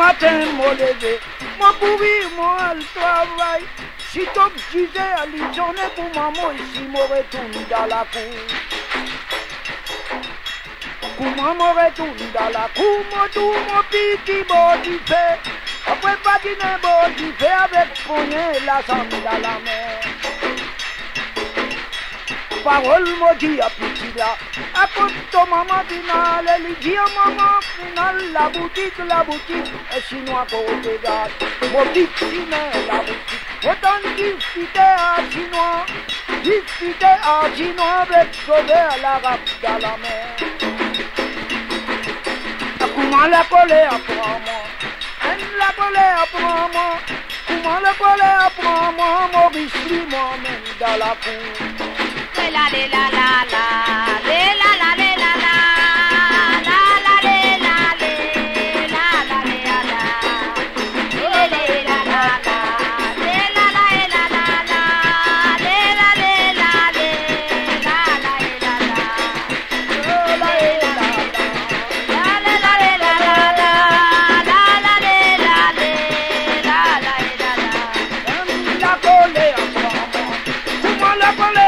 matin, mon levé, mon courir, mon travail. Si tu disais à journée pour maman, ici, mon retourne dans la cour. Pour maman, retourne dans la cour, mon tout, mon petit bon du fait. Après, pas dîner, bon du fait avec poignet la sang dans la mer. Parole maudit à petit là. À cause de maman finale, elle dit à maman finale, la boutique, et chinois pour te garde. Mon petit la boutique. Autant discuter à chinois avec sauver l'arabe dans la mer. Comment la colère pour moi? La colère pour moi. Comment la colère pour moi? Maurice moi-même dans la cour. La la la la la la la la la la la la la la La colère,